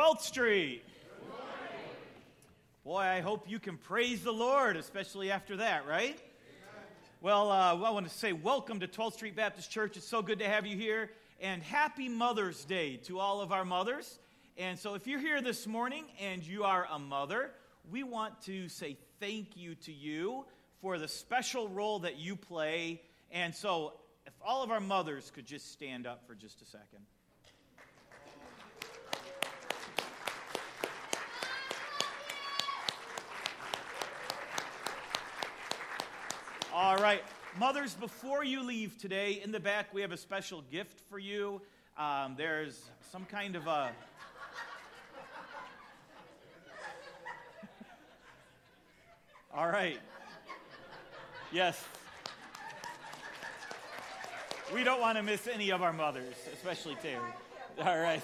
12th Street. Boy, I hope you can praise the Lord, especially after that, right? Amen. Well, I want to say welcome to 12th Street Baptist Church. It's so good to have you here. And happy Mother's Day to all of our mothers. And so if you're here this morning and you are a mother, we want to say thank you to you for the special role that you play. And so if all of our mothers could just stand up for just a second. All right, mothers, before you leave today, in the back we have a special gift for you. There's some kind of a... All right. Yes. We don't want to miss any of our mothers, especially Terry. All right.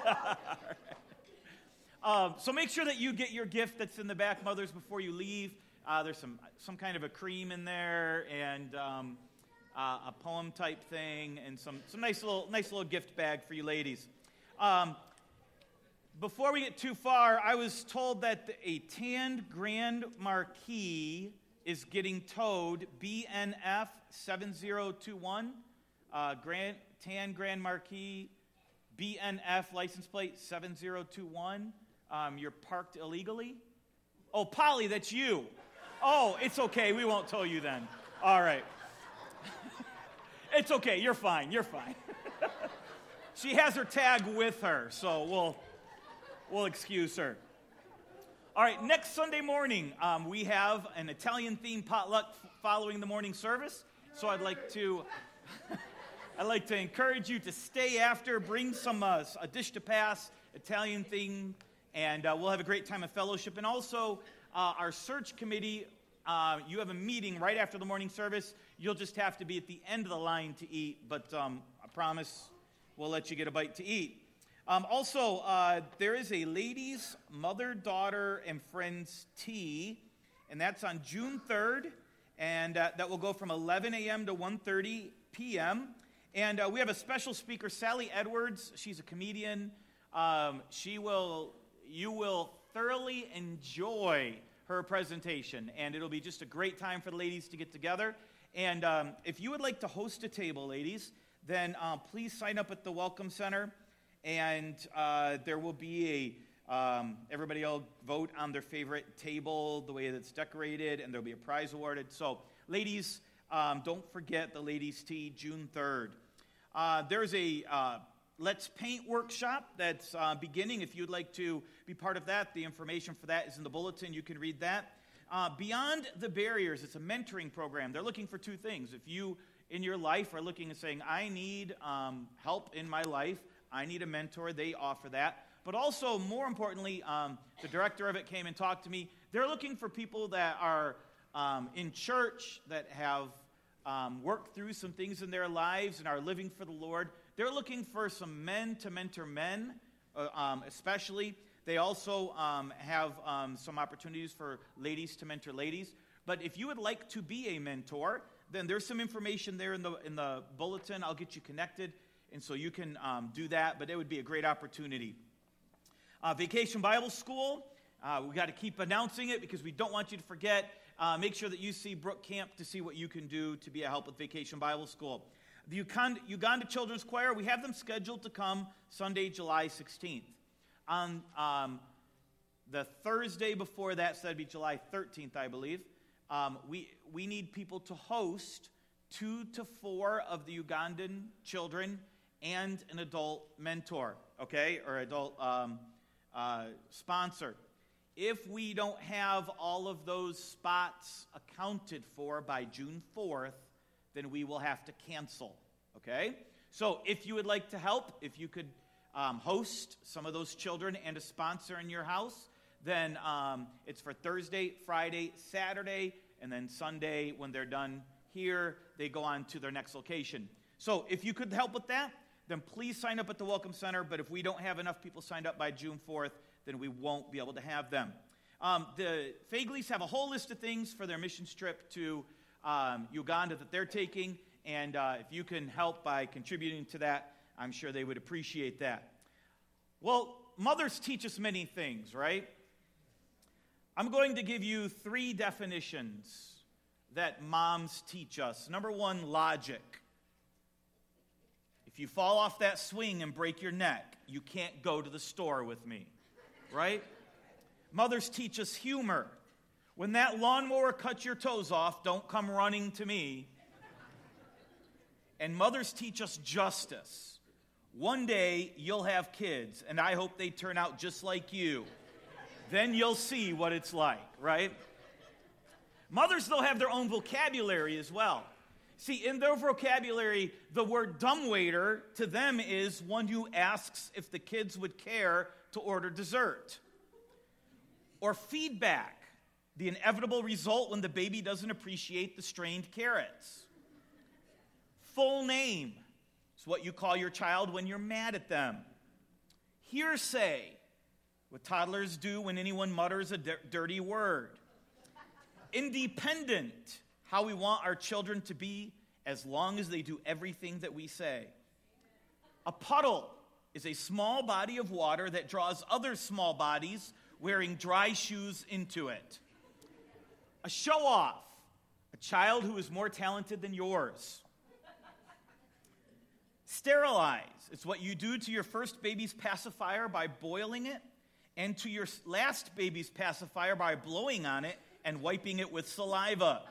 So make sure that you get your gift that's in the back, mothers, before you leave. There's some kind of a cream in there and a poem type thing and some nice little gift bag for you ladies. Before we get too far, I was told that a tanned Grand Marquis is getting towed, BNF 7021, tan Grand Marquis, BNF license plate 7021. You're parked illegally. Oh, Polly, that's you. Oh, it's okay. We won't tow you then. All right. It's okay. You're fine. She has her tag with her, so we'll excuse her. All right, next Sunday morning, we have an Italian-themed potluck following the morning service. So I'd like to encourage you to stay after, bring a dish to pass, Italian-themed, and we'll have a great time of fellowship. And also, our search committee, you have a meeting right after the morning service. You'll just have to be at the end of the line to eat, but I promise we'll let you get a bite to eat. Also, there is a ladies' mother, daughter, and friends tea, and that's on June 3rd, and that will go from 11 a.m. to 1:30 p.m. And we have a special speaker, Sally Edwards. She's a comedian. You will thoroughly enjoy her presentation, and it'll be just a great time for the ladies to get together. And if you would like to host a table, ladies, then please sign up at the Welcome Center, and there will be everybody will vote on their favorite table, the way that it's decorated, and there'll be a prize awarded. So, ladies, don't forget the ladies' tea, June 3rd. There's a Let's Paint workshop that's beginning. If you'd like to be part of that, the information for that is in the bulletin. You can read that. Beyond the Barriers, it's a mentoring program. They're looking for two things. If you, in your life, are looking and saying, I need help in my life, I need a mentor, they offer that. But also, more importantly, the director of it came and talked to me. They're looking for people that are in church, that have worked through some things in their lives and are living for the Lord. They're looking for some men to mentor men, especially. They also have some opportunities for ladies to mentor ladies. But if you would like to be a mentor, then there's some information there in the bulletin. I'll get you connected, and so you can do that. But it would be a great opportunity. Vacation Bible School. We got to keep announcing it because we don't want you to forget. Make sure that you see Brook Camp to see what you can do to be a help with Vacation Bible School. The Uganda Children's Choir, we have them scheduled to come Sunday, July 16th. On the Thursday before that, so that'd be July 13th, I believe, we need people to host 2 to 4 of the Ugandan children and an adult mentor, okay, or adult sponsor. If we don't have all of those spots accounted for by June 4th, then we will have to cancel, okay? So if you would like to help, if you could host some of those children and a sponsor in your house, then it's for Thursday, Friday, Saturday, and then Sunday when they're done here, they go on to their next location. So if you could help with that, then please sign up at the Welcome Center. But if we don't have enough people signed up by June 4th, then we won't be able to have them. The Fagleys have a whole list of things for their missions trip to Uganda that they're taking, and if you can help by contributing to that, I'm sure they would appreciate that. Well, mothers teach us many things, right? I'm going to give you 3 definitions that moms teach us. Number 1, logic. If you fall off that swing and break your neck, you can't go to the store with me, right? Mothers teach us humor. When that lawnmower cuts your toes off, don't come running to me. And mothers teach us justice. One day, you'll have kids, and I hope they turn out just like you. Then you'll see what it's like, right? Mothers, though, have their own vocabulary as well. See, in their vocabulary, the word dumbwaiter to them is one who asks if the kids would care to order dessert. Or feedback, the inevitable result when the baby doesn't appreciate the strained carrots. Full name is what you call your child when you're mad at them. Hearsay, what toddlers do when anyone mutters a dirty word. Independent, how we want our children to be as long as they do everything that we say. A puddle is a small body of water that draws other small bodies wearing dry shoes into it. A show-off, a child who is more talented than yours. Sterilize, it's what you do to your first baby's pacifier by boiling it, and to your last baby's pacifier by blowing on it and wiping it with saliva.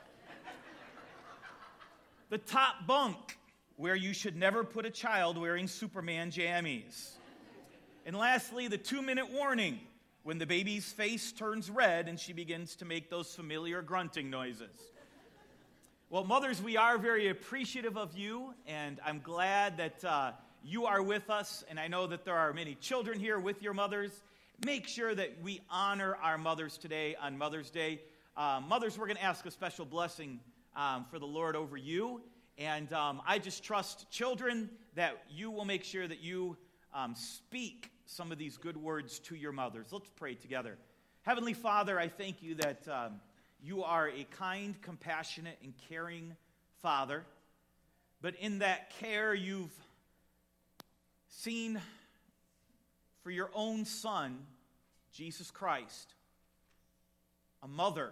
The top bunk, where you should never put a child wearing Superman jammies. And lastly, the 2-minute warning, when the baby's face turns red and she begins to make those familiar grunting noises. Well, mothers, we are very appreciative of you, and I'm glad that you are with us, and I know that there are many children here with your mothers. Make sure that we honor our mothers today on Mother's Day. Mothers, we're going to ask a special blessing for the Lord over you, and I just trust, children, that you will make sure that you speak some of these good words to your mothers. Let's pray together. Heavenly Father, I thank you that you are a kind, compassionate, and caring Father, but in that care you've seen for your own Son, Jesus Christ, a mother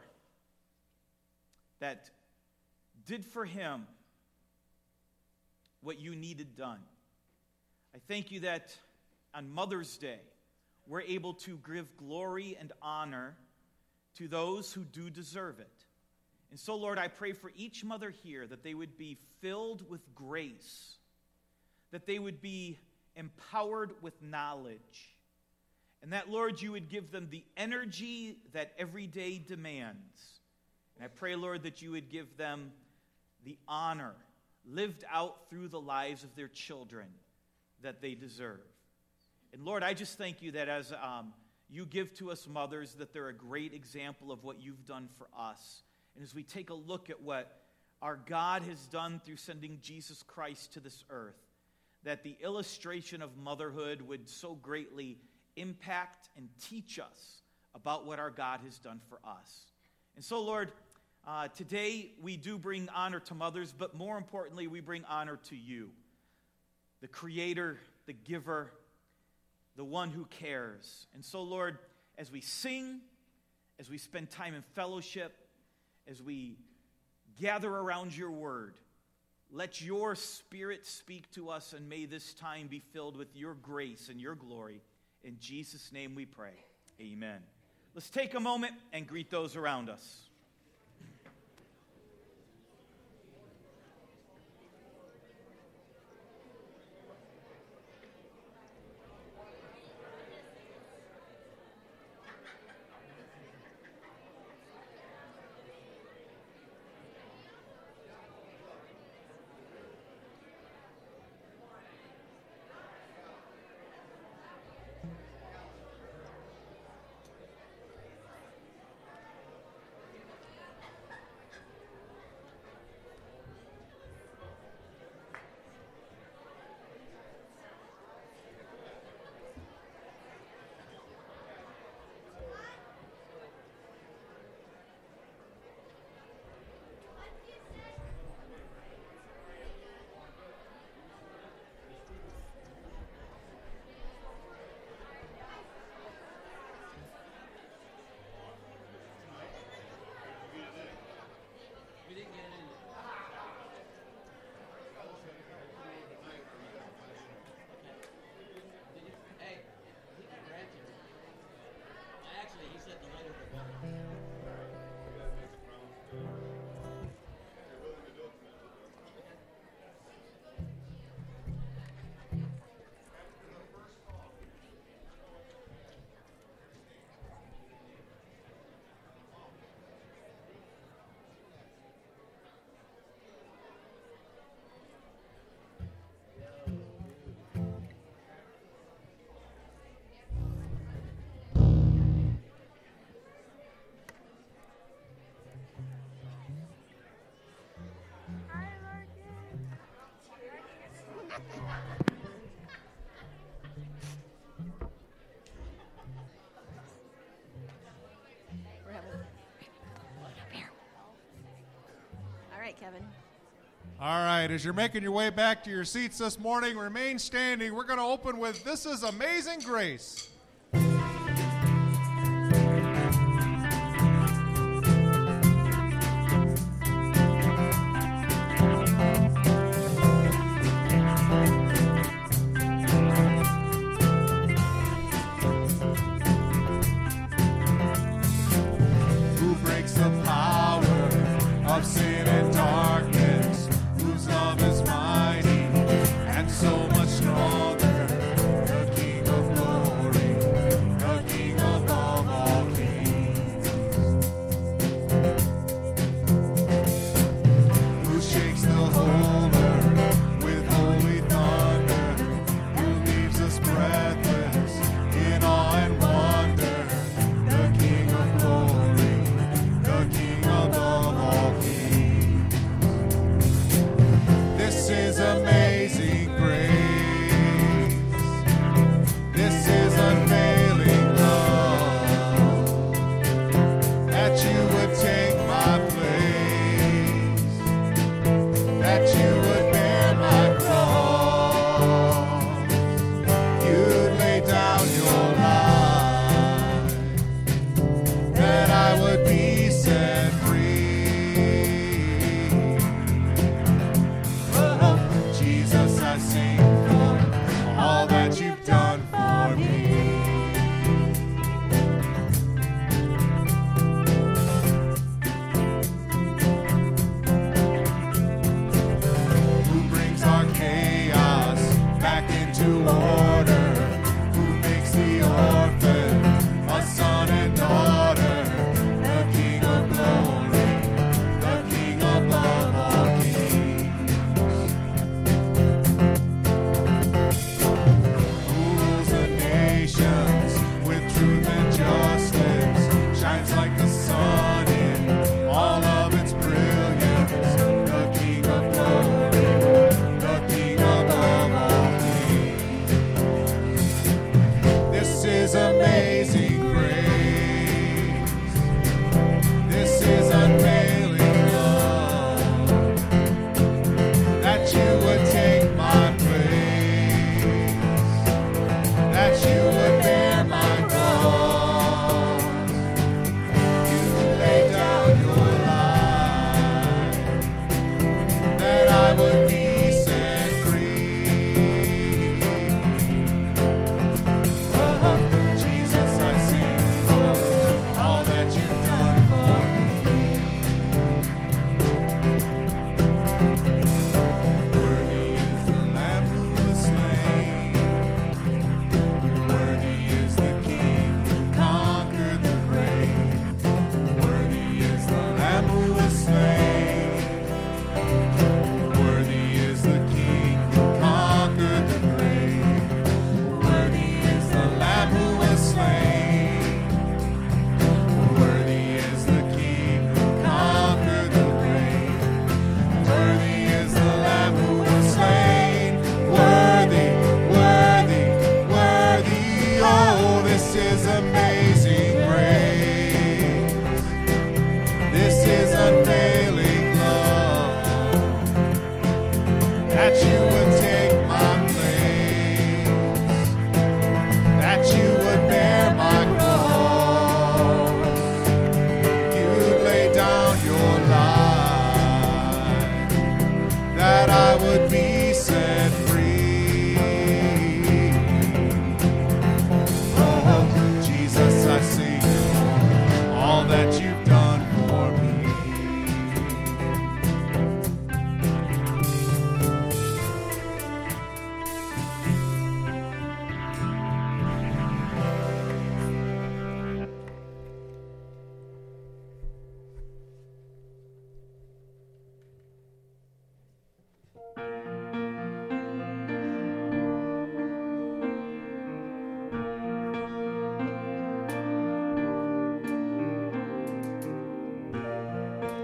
that did for him what you needed done. I thank you that on Mother's Day, we're able to give glory and honor to those who do deserve it. And so, Lord, I pray for each mother here that they would be filled with grace, that they would be empowered with knowledge, and that, Lord, you would give them the energy that every day demands. And I pray, Lord, that you would give them the honor lived out through the lives of their children that they deserve. And Lord, I just thank you that as you give to us mothers, that they're a great example of what you've done for us. And as we take a look at what our God has done through sending Jesus Christ to this earth, that the illustration of motherhood would so greatly impact and teach us about what our God has done for us. And so, Lord, today we do bring honor to mothers, but more importantly, we bring honor to you, the Creator, the Giver, the one who cares. And so, Lord, as we sing, as we spend time in fellowship, as we gather around your word, let your Spirit speak to us, and may this time be filled with your grace and your glory. In Jesus' name we pray. Amen. Let's take a moment and greet those around us. All right, Kevin. All right, as you're making your way back to your seats this morning, remain standing. We're going to open with This Is Amazing Grace. Who breaks the power of sin and darkness, whose love is mighty and so much stronger, the King of glory, the King above all kings, who shakes the whole earth with holy thunder, who leaves us breathless in awe and wonder, the King of glory, the King above all kings. This is amazing grace. This is unfailing love, that you would take my place, that you would bear my cross, you'd lay down your life, that I would be set free. Oh, Jesus, I sing for all that you've done for me. Who brings our chaos back into order? Who makes the orphan a son and daughter? The King of glory, the King above all kings. Who rules the nations with truth and justice, shines like the sun in all of its brilliance. The King of glory, the King above all kings. This is amazing grace. This is unfailing love, that you would take my place, that you would bear my cross, you lay down your life, that I would be set free. Oh, Jesus, I sing for all that you've done for me. Worthy is the Lamb who was slain. Worthy is the King who conquered the grave. Worthy is the Lamb who was slain. Worthy is the King who conquered the grave. Worthy is the Lamb who was slain. Worthy is the King who conquered the grave. Worthy is the Lamb who was slain. Worthy, worthy, worthy. Oh, this is amazing grace. This is unfailing love, that you would take my place, that you would bear my cross, you'd lay down your life, that I would be set free. Oh, Jesus, I sing all that you've done for me.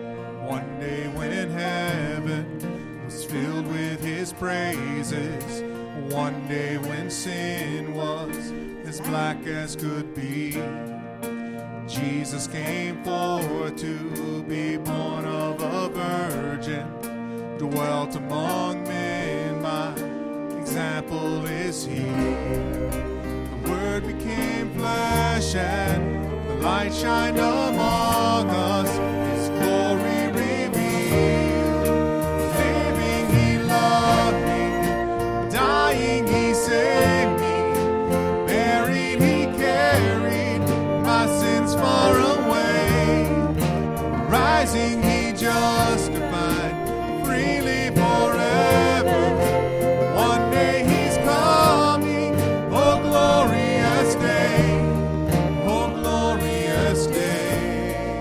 One day when heaven was filled with his praises, One day when sin was as black as could be, Jesus came forth to be born of a virgin, dwelt among men, my example is he. The Word became flesh and the light shined among us, his glory revealed. Living he loved me, dying he saved me, buried he carried my sins far away, rising he justified freely forever. One day he's coming, oh glorious day, oh glorious day.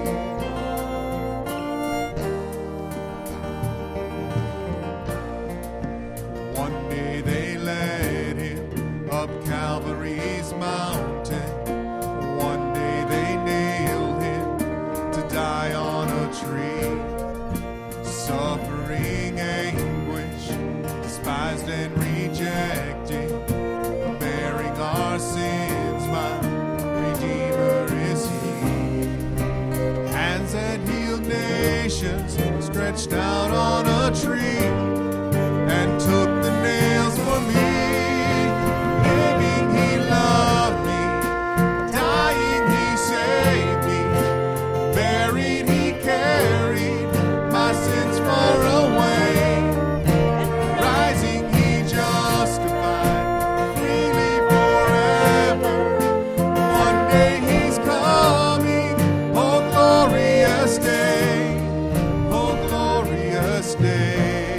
One day they led him up Calvary's mountain. One day they nailed him to die on a tree. Suffering anguish, despised and rejected, bearing our sins, my Redeemer is he. Hands that healed nations stretched out on a tree and took the nails for me. Living he loved me, dying he saved me, buried he carried my sins far away, rising he justified freely forever. One day he's coming, oh glorious day, oh glorious day.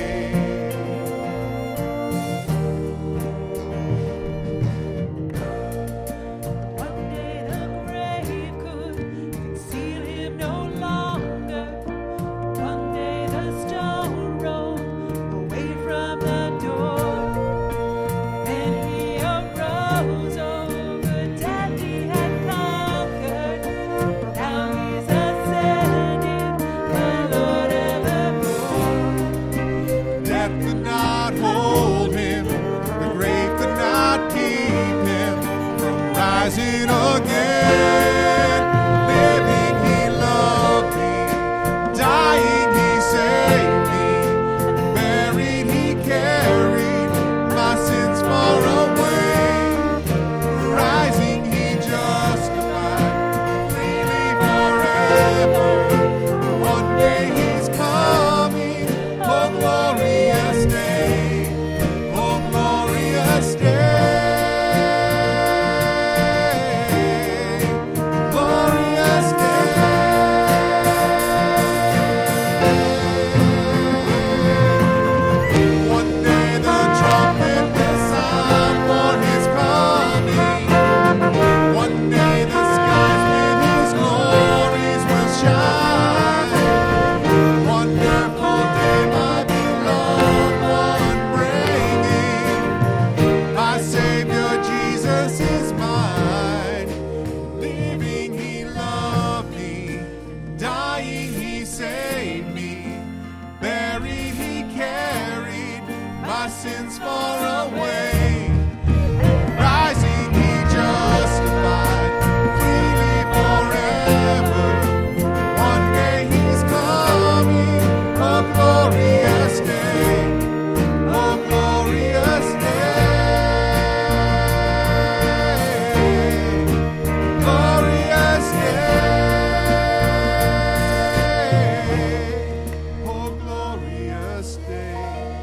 One day the grave could conceal him no longer. One day the stone rolled away from the door. Then he arose over death he had conquered. Now he's ascended, my Lord evermore. Death could not hold him, the grave could not keep him from rising again. Living he loved me, dying he saved me, buried he carried my sins far away, rising he justified freely forever. One day he's coming, oh glorious day, oh glorious day, glorious day. One day the trumpet will sound for his coming. One day the skies with his glories will shine. Wonderful day, my beloved one bringing. My Savior Jesus is mine. Living he loved me, dying he saved me, buried he carried my sins far away, rising he justified freely forever. One day he's coming, oh glorious day, oh glorious day, glorious day, oh glorious day.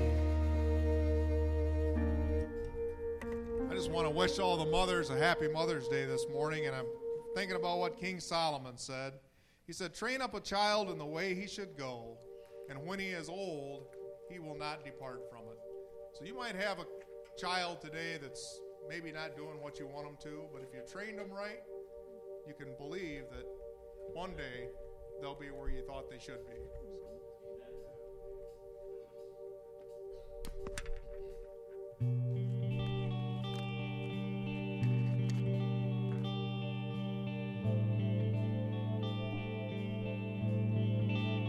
I just want to wish all the mothers a happy Mother's Day this morning, and I'm thinking about what King Solomon said. He said, train up a child in the way he should go, and when he is old, he will not depart from it. So you might have a child today that's maybe not doing what you want them to, but if you trained them right, you can believe that one day they'll be where you thought they should be.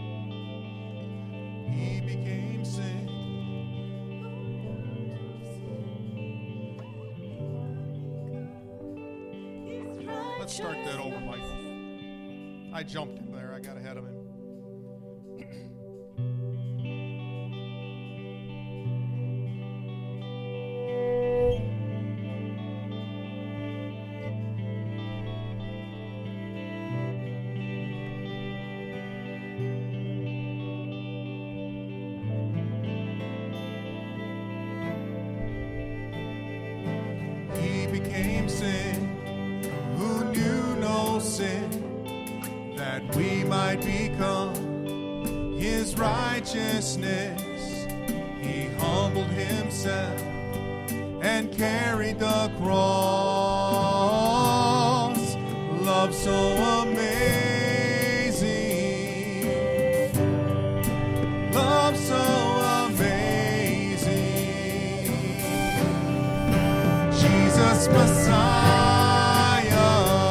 He became sin Let's start that over, Michael. I jumped in there. I got ahead of him. He became sin, who knew no sin, that we might become his righteousness. He humbled himself and carried the cross. Love so amazing, love so amazing. Jesus Messiah,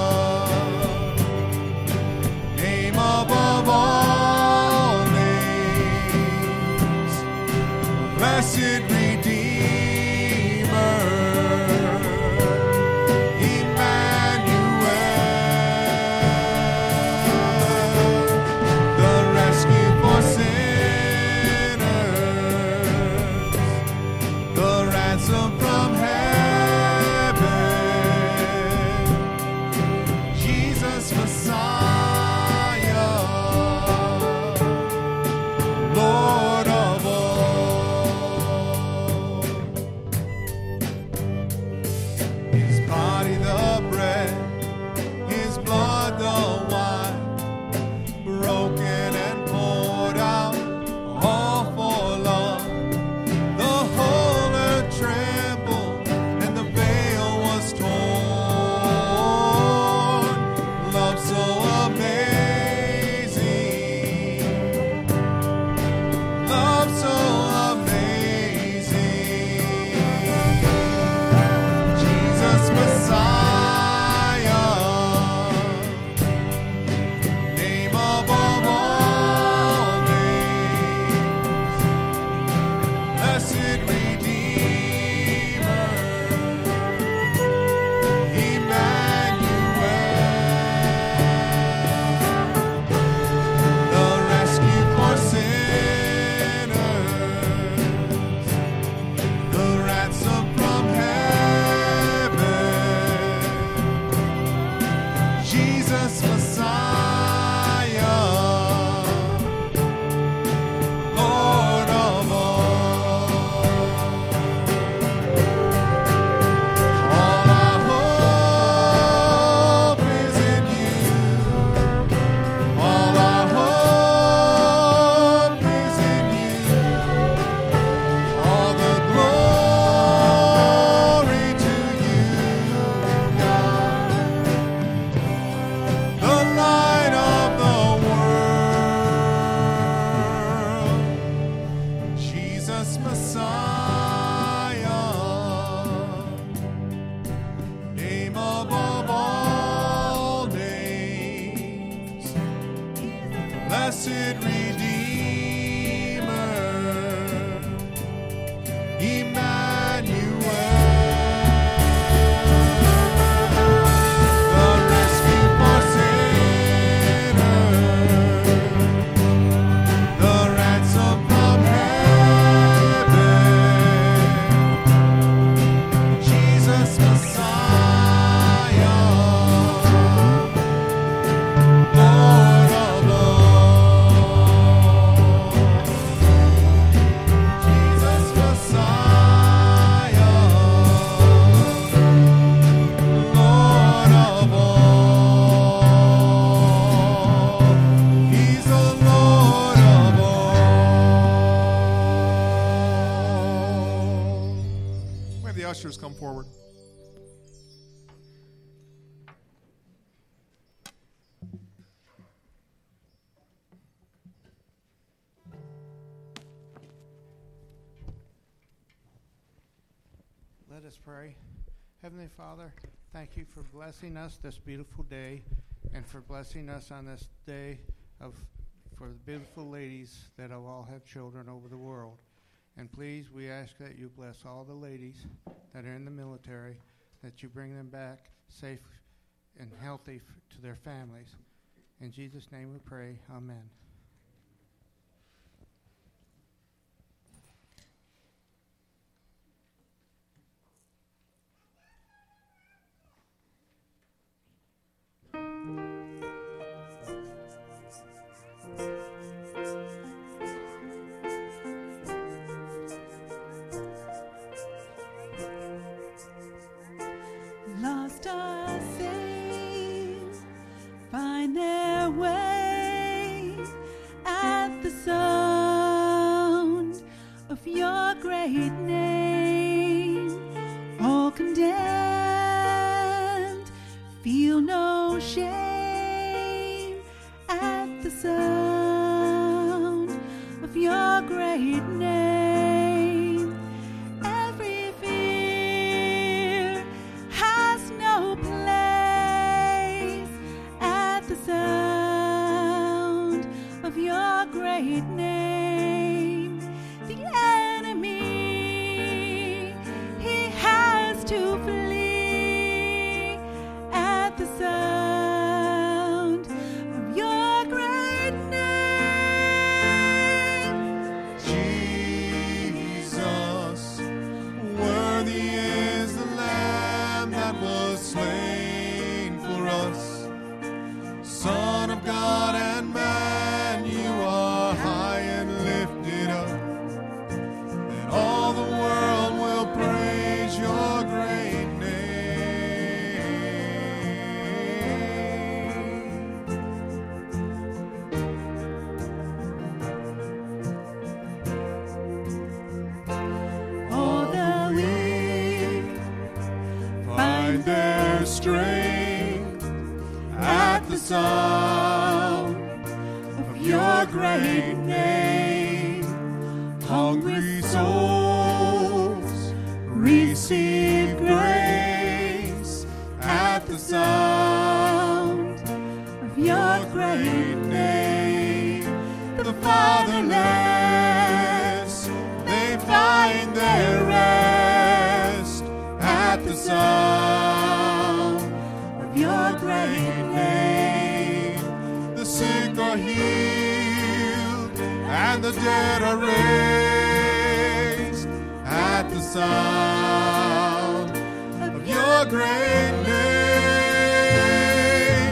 name above all names, blessed Redeemer, Emmanuel, the rescue for sinners, the ransom from heaven, Jesus Messiah, Lord of all. His body the bread, his blood the wine, broken and poured out, all for love. The whole earth trembled and the veil was torn. Love so amazing, love so amazing. Jesus Messiah, name above all names, blessed Redeemer, Emmanuel, the rescue for sinners, the ransom from heaven, Jesus Messiah, Lord of all. All our hope is in you. All our hope is in you. All the glory to you, God. The light of the world, Jesus Messiah, name above all names, blessed Redeemer, Emmanuel, the rescue for sinners, the ransom from heaven, Jesus Messiah, Lord of all. Jesus Messiah, Lord of all. He's the Lord of all. We have the ushers come forward. Let us pray. Heavenly Father, thank you for blessing us this beautiful day and for blessing us on this day for the beautiful ladies that all have children over the world. And please, we ask that you bless all the ladies that are in the military, that you bring them back safe and healthy to their families. In Jesus' name we pray. Amen. Lost are saved, find their way at the sound of your great name. All condemned, feel no shame at the sound of your great name. Every fear has no place at the sound of your great name. The enemy, he has to flee at the sound of your great name. Jesus, worthy is the Lamb that was slain for us. Son of God and man, you are high and lifted up, that all the world will praise your great name. All the weak Find their strength at the sound of your great name. Hungry souls receive grace at the sound of your great name. The fatherless, they find their rest at the sound of your great name. The sick are healed and the dead are raised at the sound of your great name.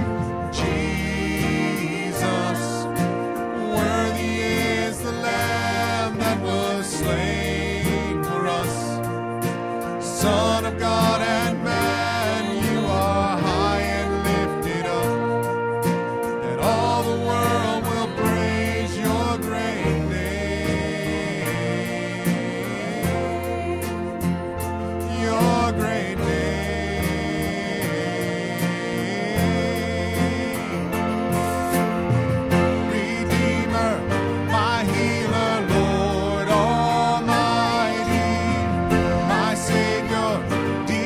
Jesus, worthy is the Lamb that was slain for us. Son of God and man, you are high and lifted up, that all the world will praise your great name. Your great name. Redeemer, my healer, Lord Almighty, my Savior,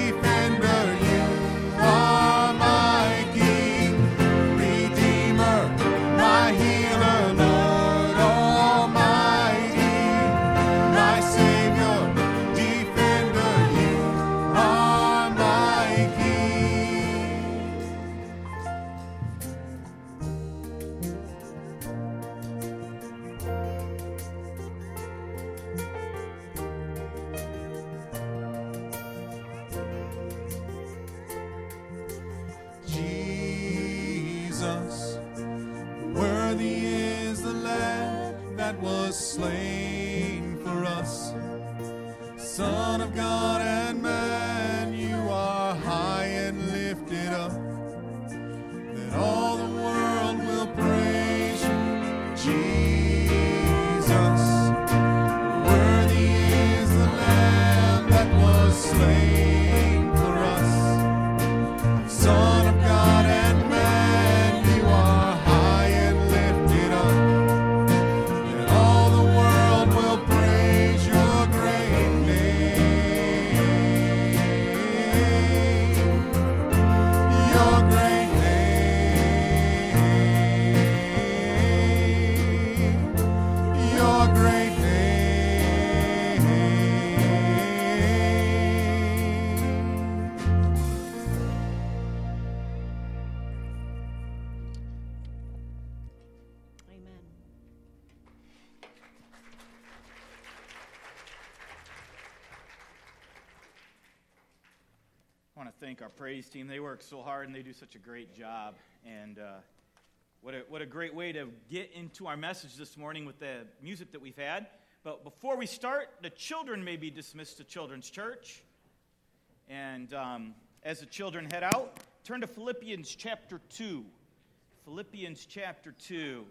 I want to thank our praise team. They work so hard and they do such a great job. And what a great way to get into our message this morning with the music that we've had. But before we start, the children may be dismissed to Children's Church. And as the children head out, turn to Philippians chapter 2. Philippians chapter 2.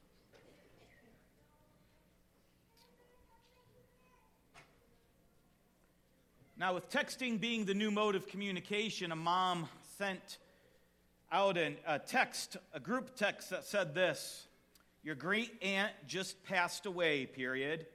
Now, with texting being the new mode of communication, a mom sent out a group text that said this: "Your great aunt just passed away, period.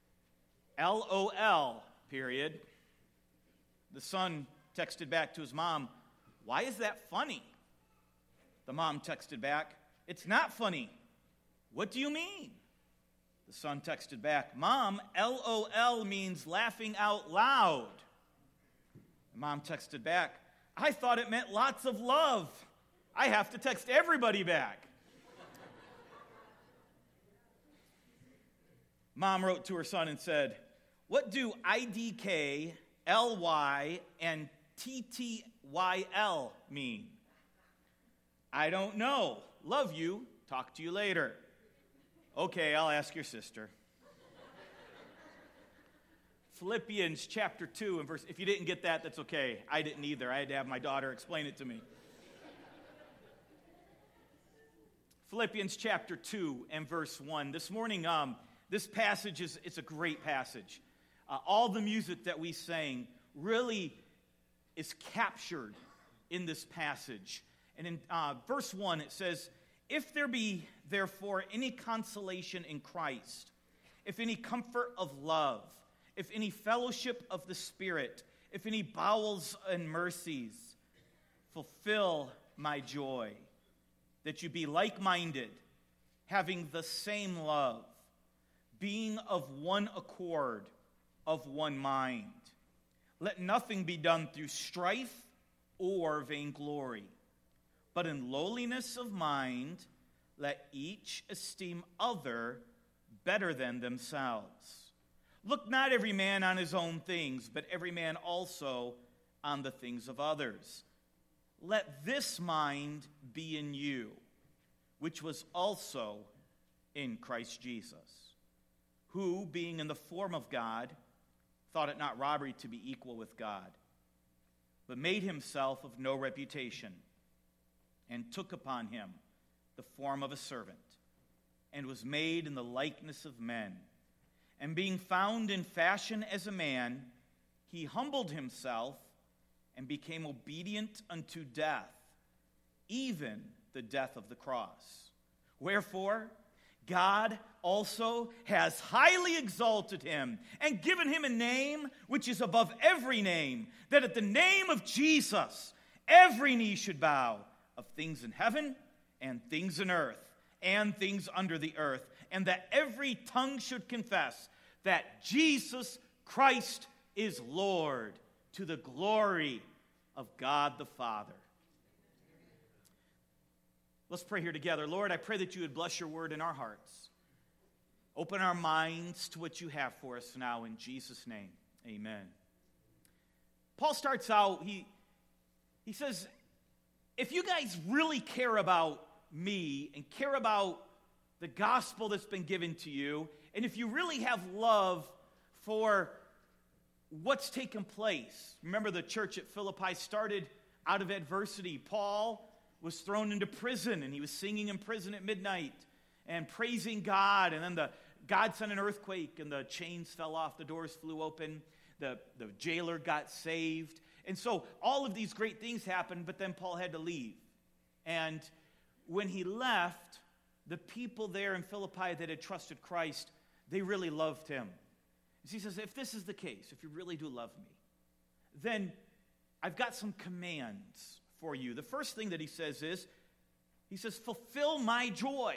LOL, period." The son texted back to his mom, "Why is that funny?" The mom texted back, "It's not funny. What do you mean?" The son texted back, "Mom, LOL means laughing out loud." The mom texted back, "I thought it meant lots of love. I have to text everybody back." Mom wrote to her son and said, "What do IDK, LY, and TTYL mean?" "I don't know. Love you. Talk to you later." "Okay, I'll ask your sister." Philippians chapter 2 and verse, if you didn't get that, that's okay. I didn't either. I had to have my daughter explain it to me. Philippians chapter 2 and verse 1. This morning, this passage it's a great passage. All the music that we sang really is captured in this passage. And in verse 1, it says, "If there be, therefore, any consolation in Christ, if any comfort of love, if any fellowship of the Spirit, if any bowels and mercies, fulfill my joy, that you be like-minded, having the same love, being of one accord, of one mind. Let nothing be done through strife or vainglory, but in lowliness of mind, let each esteem other better than themselves. Look not every man on his own things, but every man also on the things of others. Let this mind be in you, which was also in Christ Jesus, who, being in the form of God, thought it not robbery to be equal with God, but made himself of no reputation, and took upon him the form of a servant, and was made in the likeness of men. And being found in fashion as a man, he humbled himself and became obedient unto death, even the death of the cross. Wherefore, God also has highly exalted him and given him a name which is above every name, that at the name of Jesus every knee should bow, of things in heaven and things in earth and things under the earth, and that every tongue should confess that Jesus Christ is Lord, to the glory of God the Father. Let's pray here together. Lord, I pray that you would bless your word in our hearts. Open our minds to what you have for us now, in Jesus' name. Amen. Paul starts out, he says, if you guys really care about me and care about the gospel that's been given to you, and if you really have love for what's taken place. Remember, the church at Philippi started out of adversity. Paul was thrown into prison, and he was singing in prison at midnight and praising God. And then God sent an earthquake, and the chains fell off, the doors flew open, the jailer got saved. And so all of these great things happened, but then Paul had to leave. And when he left, the people there in Philippi that had trusted Christ, they really loved him. He says, if this is the case, if you really do love me, then I've got some commands for you. The first thing that he says is, he says, fulfill my joy.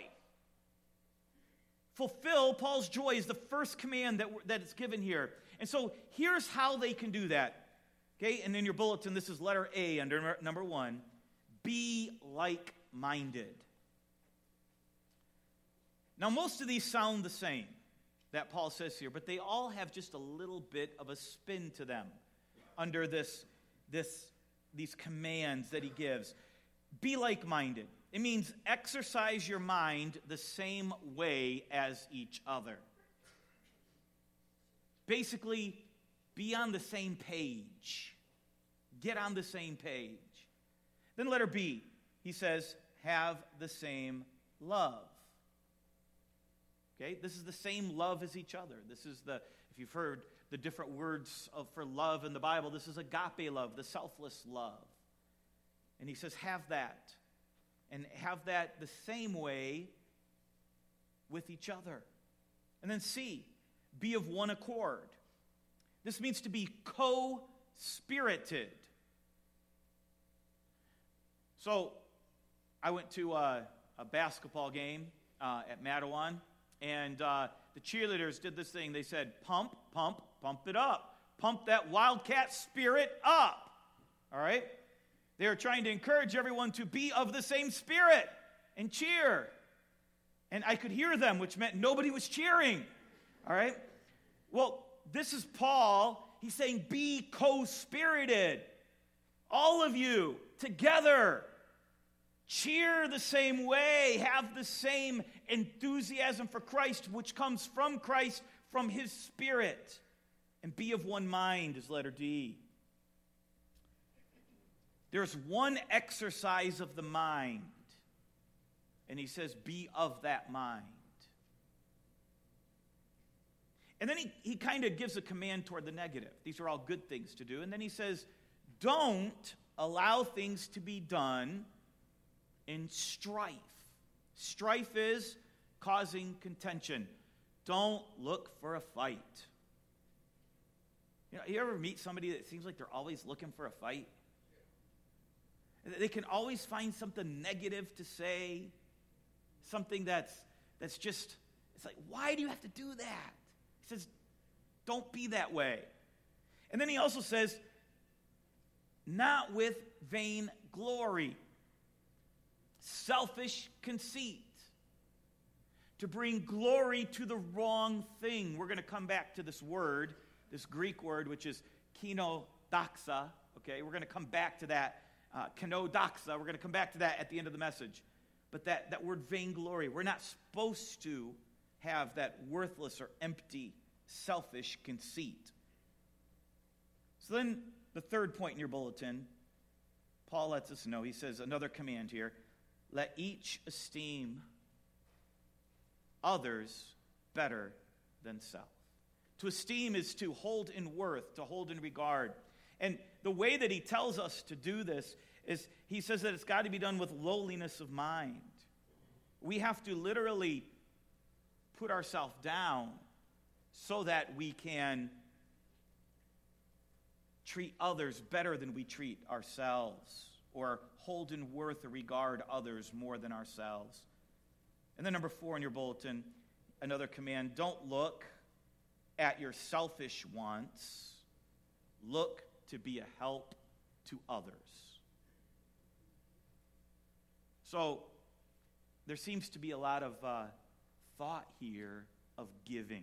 Fulfill Paul's joy is the first command that is given here. And so here's how they can do that. Okay, and in your bulletin, this is letter A under number 1. Be like-minded. Now, most of these sound the same that Paul says here, but they all have just a little bit of a spin to them under this these commands that he gives. Be like-minded. It means exercise your mind the same way as each other. Basically, be on the same page. Get on the same page. Then letter B, he says, have the same love. Okay, this is the same love as each other. This is if you've heard the different words for love in the Bible, this is agape love, the selfless love. And he says, have that. And have that the same way with each other. And then C, be of one accord. This means to be co-spirited. So, I went to a basketball game at Mattawan, and the cheerleaders did this thing. They said, pump, pump, pump it up. Pump that Wildcat spirit up. All right? They are trying to encourage everyone to be of the same spirit and cheer. And I could hear them, which meant nobody was cheering. All right? Well, this is Paul. He's saying, be co-spirited. All of you together. Cheer the same way. Have the same enthusiasm for Christ, which comes from Christ, from his Spirit. And be of one mind is letter D. There's one exercise of the mind. And he says, be of that mind. And then he kind of gives a command toward the negative. These are all good things to do. And then he says, don't allow things to be done in strife. Strife is causing contention. Don't look for a fight. You ever meet somebody that seems like they're always looking for a fight? They can always find something negative to say, something that's just, it's like, why do you have to do that? He says, don't be that way. And then he also says, not with vain glory, selfish conceit, to bring glory to the wrong thing. We're going to come back to this word, this Greek word, which is kenodoxa. Okay, we're going to come back to that. Kenodoxa, we're going to come back to that at the end of the message. But that word vainglory, we're not supposed to have that worthless or empty, selfish conceit. So then, the third point in your bulletin, Paul lets us know, he says another command here, let each esteem others better than self. To esteem is to hold in worth, to hold in regard. And the way that he tells us to do this is he says that it's got to be done with lowliness of mind. We have to literally put ourselves down so that we can treat others better than we treat ourselves, or hold in worth or regard others more than ourselves. And then number 4 in your bulletin, another command, don't look at your selfish wants. Look to be a help to others. So, there seems to be a lot of thought here of giving,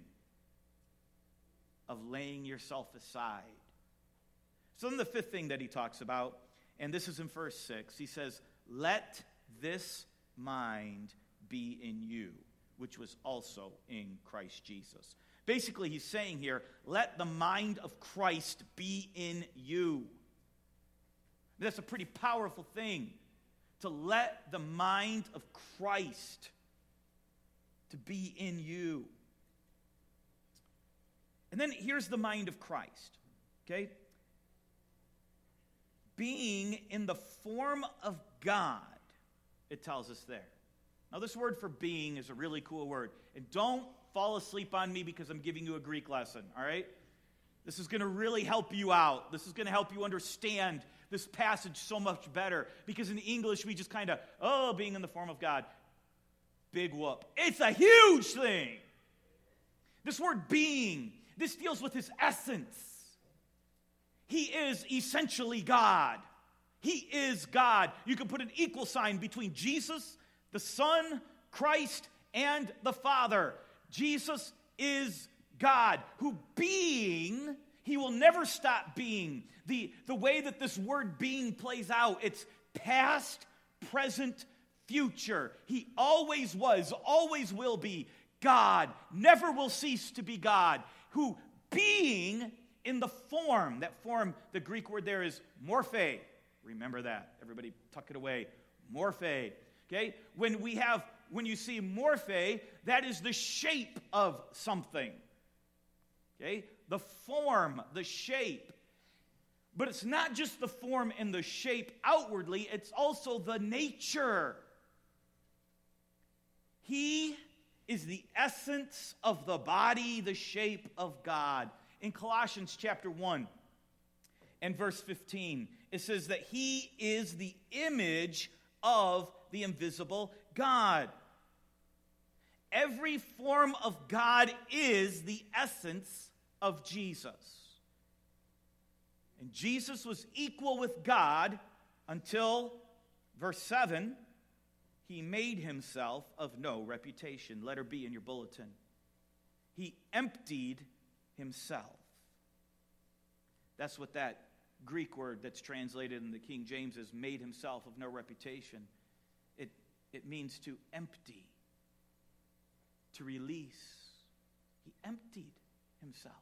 of laying yourself aside. So then the 5th thing that he talks about, and this is in verse 6, he says, let this mind be in you, which was also in Christ Jesus. Basically, he's saying here, let the mind of Christ be in you. That's a pretty powerful thing, to let the mind of Christ to be in you. And then here's the mind of Christ, okay? Being in the form of God, it tells us there. Now, this word for being is a really cool word. And don't fall asleep on me because I'm giving you a Greek lesson, all right? This is going to really help you out. This is going to help you understand this passage so much better. Because in English, we just kind of, being in the form of God. Big whoop. It's a huge thing. This word being, this deals with his essence. He is essentially God. He is God. You can put an equal sign between Jesus, the Son, Christ, and the Father. Jesus is God, who being, he will never stop being. the way that this word being plays out, it's past, present, future. He always was, always will be God, never will cease to be God, who being in the form, that form, the Greek word there is morphe. Remember that. Everybody tuck it away. Morphe. Okay? When you see morphe, that is the shape of something. Okay? The form, the shape. But it's not just the form and the shape outwardly, it's also the nature. He is the essence of the body, the shape of God. In Colossians chapter 1 and verse 15, it says that he is the image of the invisible God. Every form of God is the essence of Jesus. And Jesus was equal with God until, verse 7, he made himself of no reputation. Letter B in your bulletin. He emptied himself. That's what that Greek word that's translated in the King James is, made himself of no reputation. It means to empty, to release. He emptied himself.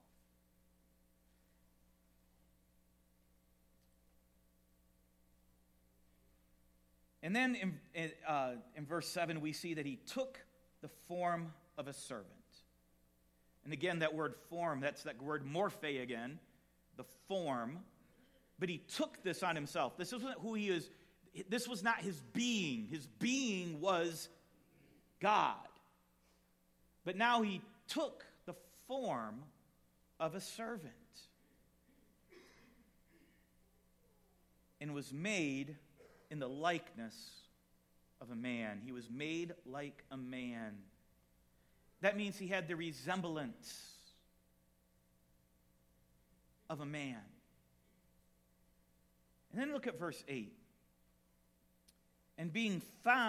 And then in verse 7, we see that he took the form of a servant. And again, that word form, that's that word morphe again, the form. But he took this on himself. This isn't who he is. This was not his being. His being was God. But now he took the form of a servant and was made in the likeness of a man. He was made like a man. That means he had the resemblance of a man. And then look at verse 8. And being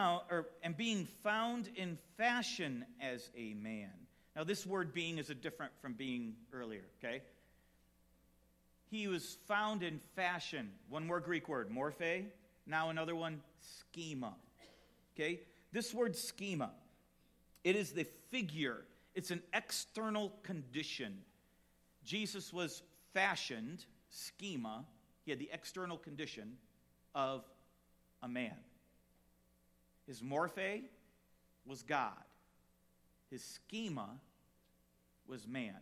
found in fashion as a man. Now this word being is different from being earlier, okay? He was found in fashion. One more Greek word, morphe. Now another one, schema. Okay? This word schema, it is the figure. It's an external condition. Jesus was fashioned, schema. He had the external condition of a man. His morphe was God. His schema was man.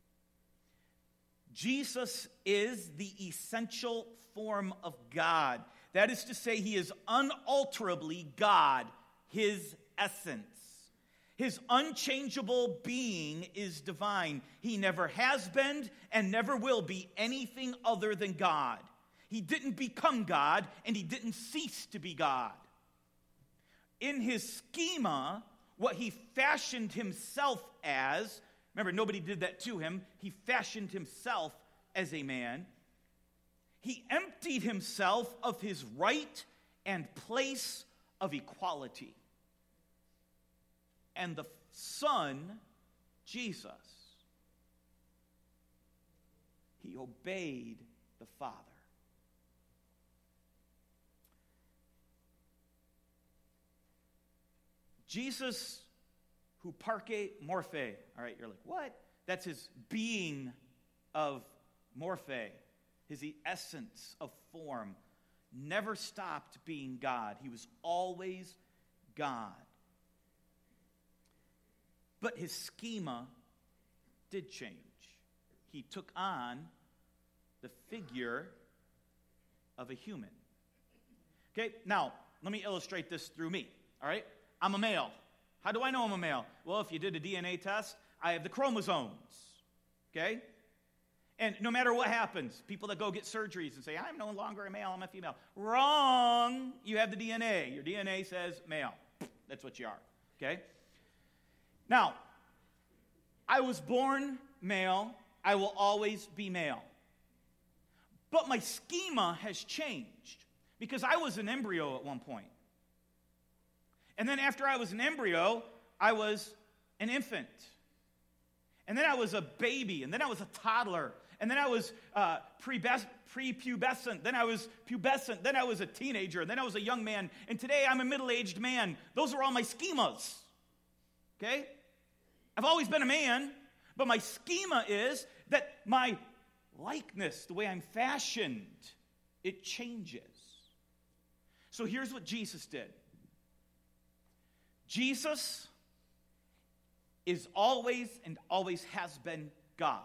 Jesus is the essential form of God. That is to say, he is unalterably God, his essence. His unchangeable being is divine. He never has been and never will be anything other than God. He didn't become God, and he didn't cease to be God. In his schema, what he fashioned himself as, remember, nobody did that to him. He fashioned himself as a man. He emptied himself of his right and place of equality. And the Son, Jesus, he obeyed the Father. Jesus, who parke morphe. All right, you're like, what? That's his being of morphe, his essence of form. Never stopped being God. He was always God. But his schema did change. He took on the figure of a human. Okay, now, let me illustrate this through me, all right? I'm a male. How do I know I'm a male? Well, if you did a DNA test, I have the chromosomes, okay? And no matter what happens, people that go get surgeries and say, I'm no longer a male, I'm a female. Wrong! You have the DNA. Your DNA says male. That's what you are, okay? Now, I was born male. I will always be male. But my schema has changed because I was an embryo at one point. And then after I was an embryo, I was an infant. And then I was a baby. And then I was a toddler. And then I was prepubescent. Then I was pubescent. Then I was a teenager. And then I was a young man. And today I'm a middle-aged man. Those are all my schemas. Okay? I've always been a man, but my schema is that my likeness, the way I'm fashioned, it changes. So here's what Jesus did. Jesus is always and always has been God.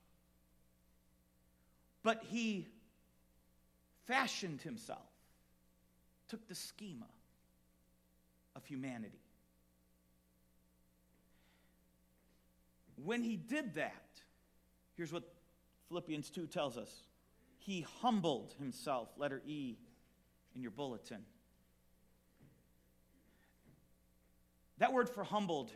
But he fashioned himself, took the schema of humanity. When he did that, here's what Philippians 2 tells us. He humbled himself, letter E in your bulletin. That word for humbled,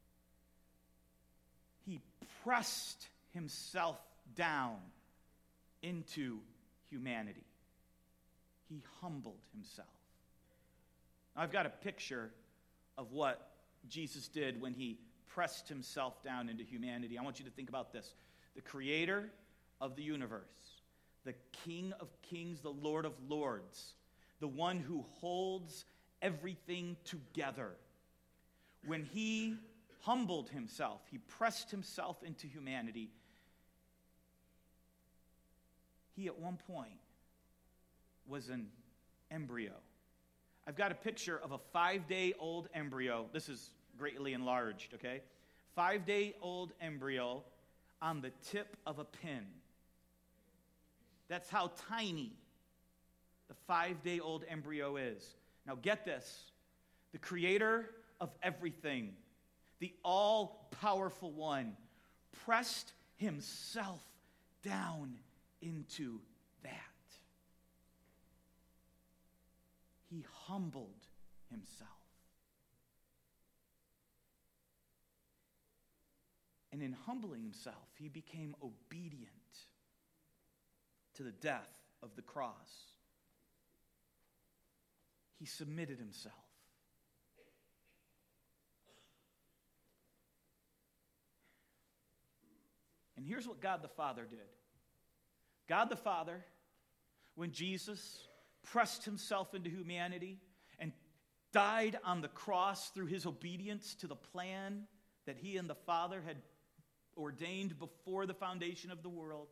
he pressed himself down into humanity. He humbled himself. Now, I've got a picture of what Jesus did when he pressed himself down into humanity. I want you to think about this. The creator of the universe, the King of kings, the Lord of lords, the one who holds everything together. When he humbled himself, he pressed himself into humanity, he at one point was an embryo. I've got a picture of a 5-day-old embryo. This is greatly enlarged, okay? 5-day-old embryo on the tip of a pin. That's how tiny the 5-day-old embryo is. Now get this. The creator of everything, the all-powerful one, pressed himself down into that. He humbled himself. And in humbling himself, he became obedient to the death of the cross. He submitted himself. And here's what God the Father did. God the Father, when Jesus pressed himself into humanity and died on the cross through his obedience to the plan that he and the Father had ordained before the foundation of the world,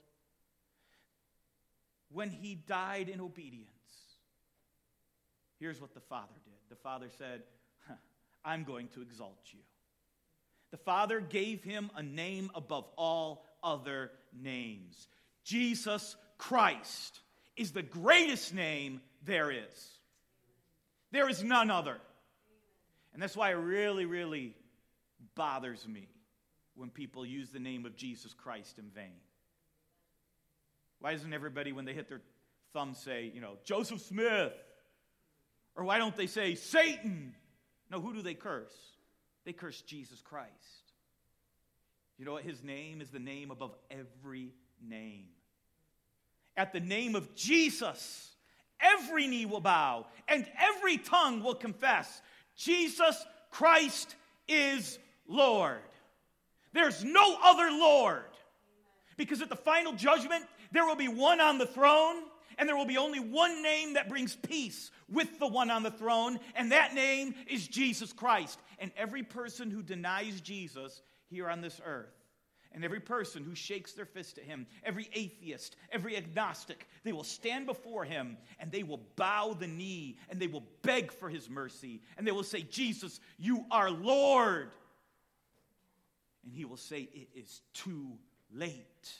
when he died in obedience, here's what the Father did. The Father said, I'm going to exalt you. The Father gave him a name above all other names. Jesus Christ is the greatest name there is. There is none other. And that's why it really, really bothers me when people use the name of Jesus Christ in vain. Why doesn't everybody, when they hit their thumb, say, Joseph Smith? Or why don't they say Satan? No, who do they curse? They curse Jesus Christ. You know what? His name is the name above every name. At the name of Jesus, every knee will bow and every tongue will confess Jesus Christ is Lord. There's no other Lord. Because at the final judgment, there will be one on the throne, and there will be only one name that brings peace with the one on the throne, and that name is Jesus Christ. And every person who denies Jesus here on this earth, and every person who shakes their fist at him, every atheist, every agnostic, they will stand before him and they will bow the knee and they will beg for his mercy. And they will say, Jesus, you are Lord. And he will say, it is too late.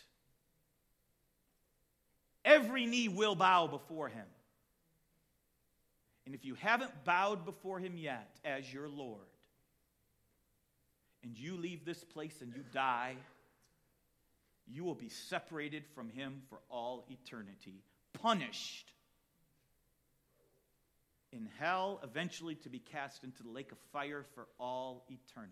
Every knee will bow before him. And if you haven't bowed before him yet as your Lord, and you leave this place and you die, you will be separated from him for all eternity, punished in hell, eventually to be cast into the lake of fire for all eternity.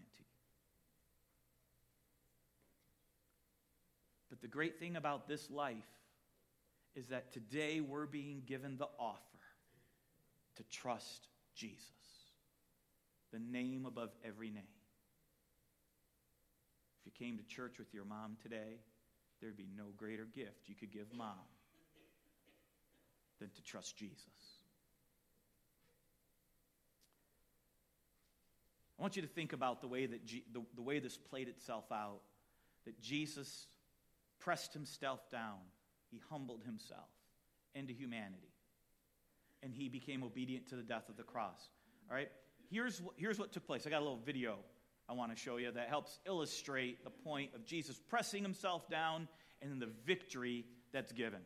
But the great thing about this life is that today we're being given the offer to trust Jesus, the name above every name. If you came to church with your mom today, there'd be no greater gift you could give Mom than to trust Jesus. I want you to think about the way that the way this played itself out, that Jesus pressed himself down. He humbled himself into humanity, and he became obedient to the death of the cross. All right? Here's what took place. I got a little video I want to show you that helps illustrate the point of Jesus pressing himself down and then the victory that's given.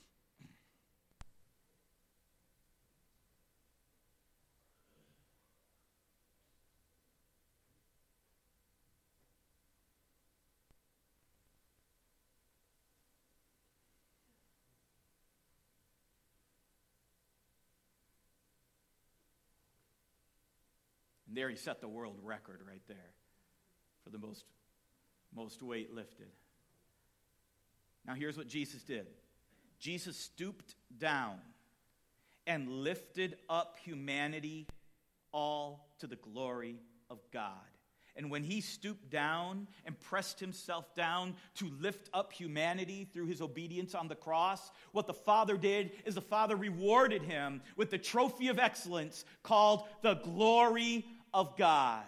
And there he set the world record right there for the most weight lifted. Now here's what Jesus did. Jesus stooped down and lifted up humanity all to the glory of God. And when he stooped down and pressed himself down to lift up humanity through his obedience on the cross, what the Father did is the Father rewarded him with the trophy of excellence called the glory of God.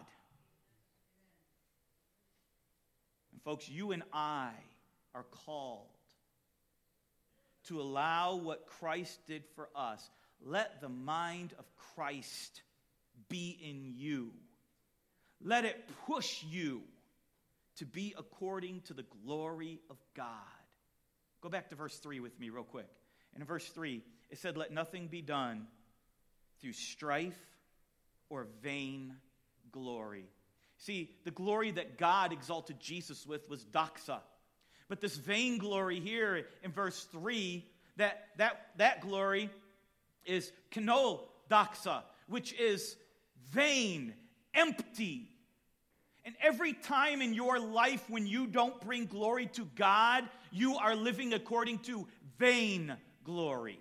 And folks, you and I are called to allow what Christ did for us. Let the mind of Christ be in you. Let it push you to be according to the glory of God. Go back to verse 3 with me real quick. And in verse 3, it said, "Let nothing be done through strife or vain glory." See, the glory that God exalted Jesus with was doxa. But this vain glory here in verse 3, that glory is kenodoxa, which is vain, empty. And every time in your life when you don't bring glory to God, you are living according to vain glory.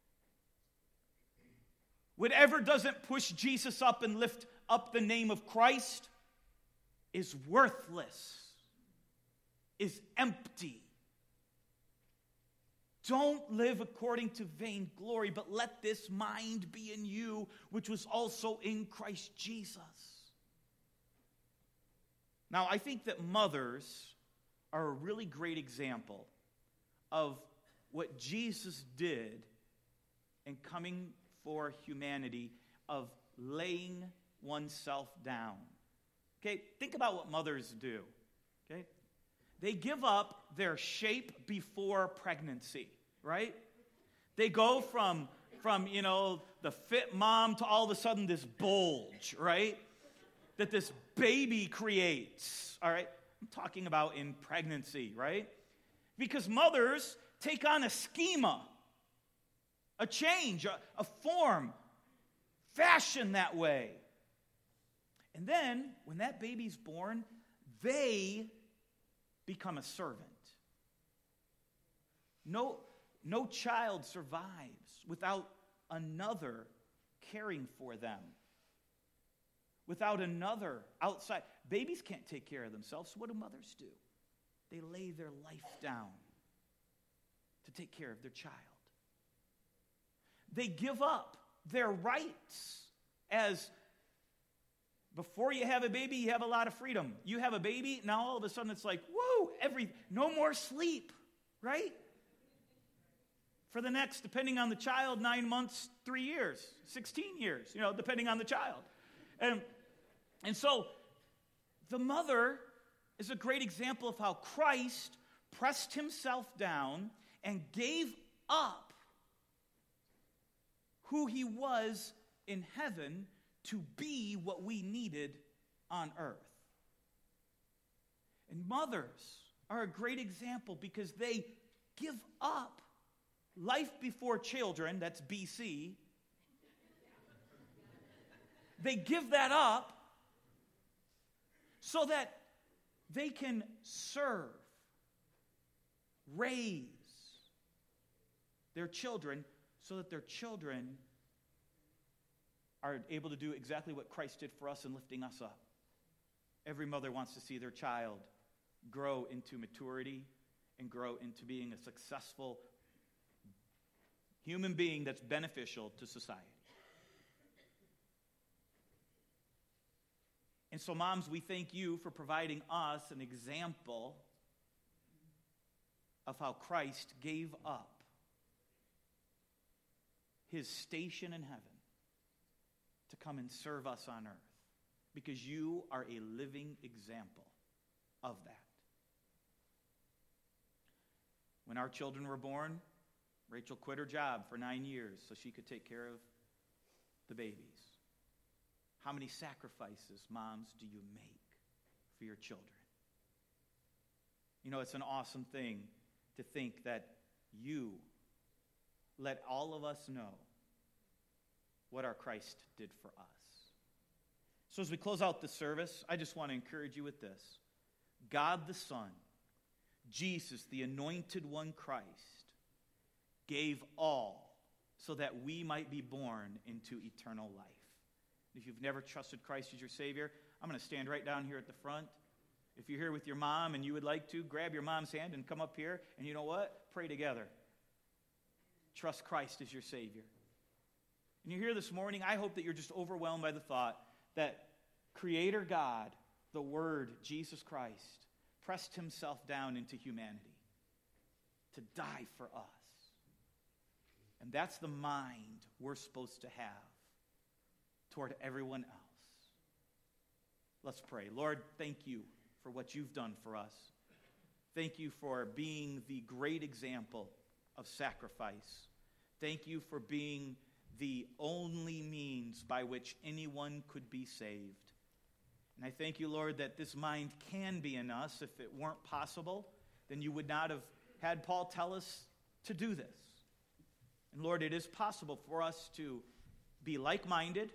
Whatever doesn't push Jesus up and lift up the name of Christ is worthless, is empty. Don't live according to vain glory, but let this mind be in you, which was also in Christ Jesus. Now, I think that mothers are a really great example of what Jesus did in coming for humanity, of laying oneself down. Okay, think about what mothers do. Okay, they give up their shape before pregnancy, right? They go from the fit mom to all of a sudden this bulge, right? That this baby creates, all right? I'm talking about in pregnancy, right? Because mothers take on a schema, a change, a form, fashion that way. And then, when that baby's born, they become a servant. No child survives without another caring for them. Without another outside. Babies can't take care of themselves, so what do mothers do? They lay their life down to take care of their child. They give up their rights as before you have a baby, you have a lot of freedom. You have a baby, now all of a sudden it's like, woo, no more sleep, right? For the next, depending on the child, 9 months, 3 years, 16 years, depending on the child. And so the mother is a great example of how Christ pressed himself down and gave up who he was in heaven to be what we needed on earth. And mothers are a great example because they give up life before children, that's BC. They give that up so that they can serve, raise their children so that their children are able to do exactly what Christ did for us in lifting us up. Every mother wants to see their child grow into maturity and grow into being a successful human being that's beneficial to society. And so, moms, we thank you for providing us an example of how Christ gave up his station in heaven to come and serve us on earth, because you are a living example of that. When our children were born, Rachel quit her job for 9 years so she could take care of the babies. How many sacrifices, moms, do you make for your children? You know, it's an awesome thing to think that you let all of us know what our Christ did for us. So as we close out the service, I just want to encourage you with this. God the Son, Jesus, the anointed one Christ, gave all so that we might be born into eternal life. If you've never trusted Christ as your Savior, I'm going to stand right down here at the front. If you're here with your mom and you would like to, grab your mom's hand and come up here. And you know what? Pray together. Trust Christ as your Savior. And you're here this morning, I hope that you're just overwhelmed by the thought that Creator God, the Word, Jesus Christ, pressed himself down into humanity to die for us. And that's the mind we're supposed to have toward everyone else. Let's pray. Lord, thank you for what you've done for us. Thank you for being the great example of sacrifice. Thank you for being the only means by which anyone could be saved. And I thank you, Lord, that this mind can be in us. If it weren't possible, then you would not have had Paul tell us to do this. And Lord, it is possible for us to be like-minded,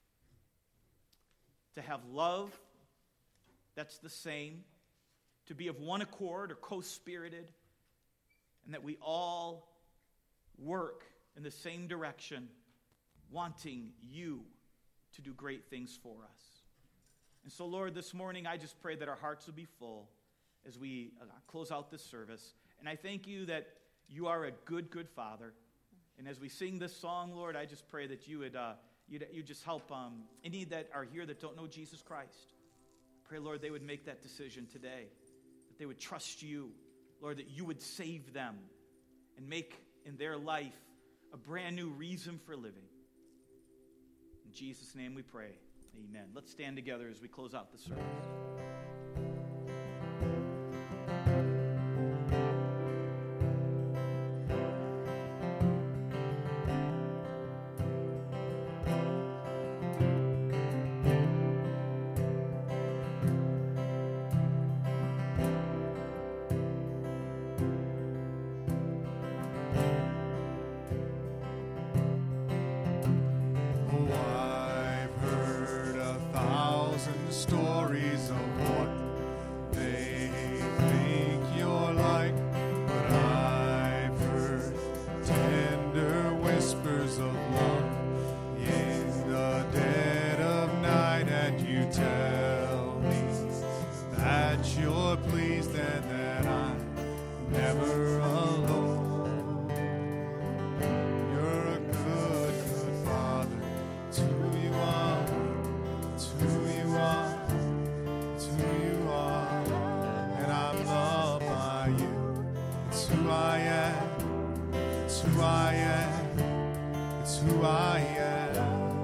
to have love that's the same, to be of one accord or co-spirited, and that we all work in the same direction, wanting you to do great things for us. And so, Lord, this morning I just pray that our hearts will be full as we close out this service. And I thank you that you are a good, good Father. And as we sing this song, Lord, I just pray that you would you just help any that are here that don't know Jesus Christ. Pray, Lord, they would make that decision today, that they would trust you, Lord, that you would save them and make in their life a brand new reason for living. In Jesus' name we pray. Amen. Let's stand together as we close out the service. Stories of what they think you're like, but I've heard tender whispers of love in the dead of night, and you tell me that you're pleased and that I'm never alone. You're a good, good Father. To you are, to you are. And I'm loved by you. It's who I am. It's who I am. It's who I am.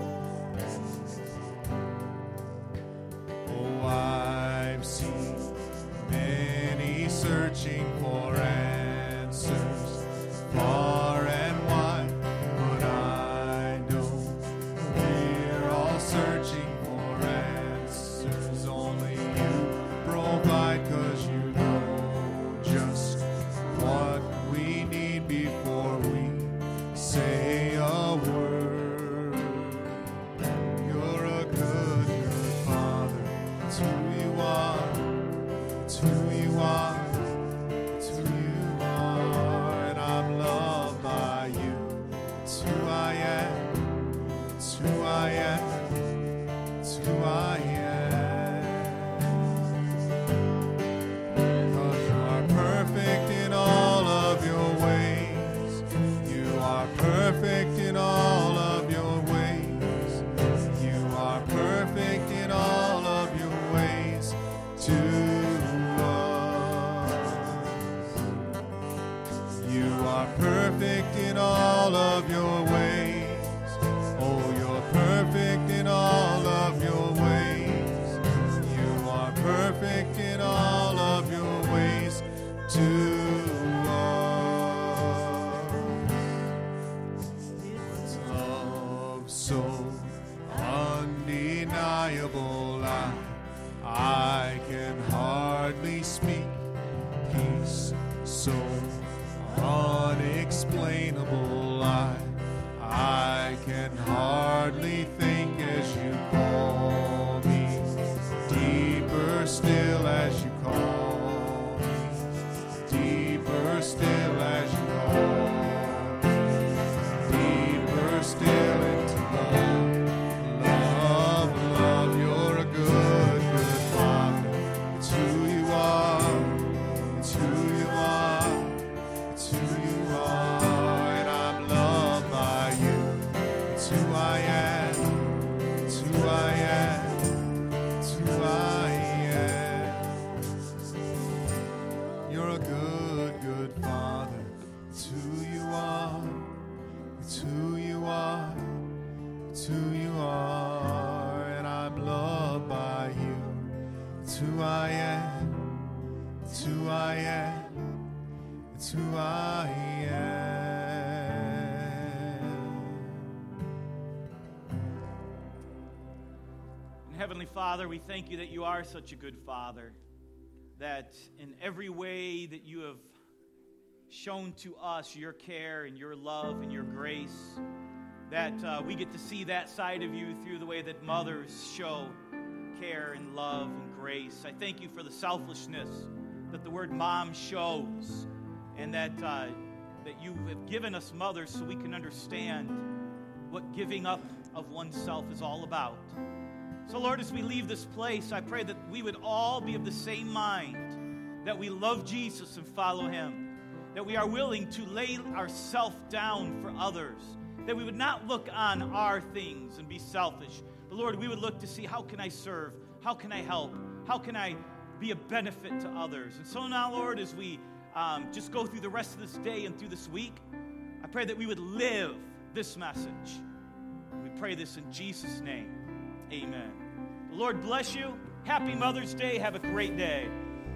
Oh, I've seen many searching for answers far and wide, but I know we're all searching for answers. Only you provide, 'cause you know just what we need before we say a word. You're a good, good Father. It's who you are. It's who you are. It's who you are. And I'm loved by you. It's who I am. It's who I am. It's who I am. Perfect in undeniable. I can hardly speak. Peace so unexplainable. I can hardly think as you call me. Deeper still as you call me. Deeper still as you call me. Deeper still into love. Love, love, you're a good, good Father. It's who you are. It's who you are. It's who you are. And I'm loved by you. It's who I am. It's who I am. It's who I am. You're a good, good Father. It's who you are. It's who you are. It's who you are. And I'm loved by you. It's who I am. It's who I am. It's who I am. And Heavenly Father, we thank you that you are such a good Father, that in every way that you have shown to us your care and your love and your grace, that we get to see that side of you through the way that mothers show care and love and grace. I thank you for the selflessness that the word mom shows, and that you have given us mothers so we can understand what giving up of oneself is all about. So Lord, as we leave this place, I pray that we would all be of the same mind, that we love Jesus and follow him, that we are willing to lay ourselves down for others, that we would not look on our things and be selfish, but Lord, we would look to see, how can I serve? How can I help? How can I be a benefit to others? And so now, Lord, as we just go through the rest of this day and through this week, I pray that we would live this message. We pray this in Jesus' name. Amen. The Lord bless you. Happy Mother's Day. Have a great day.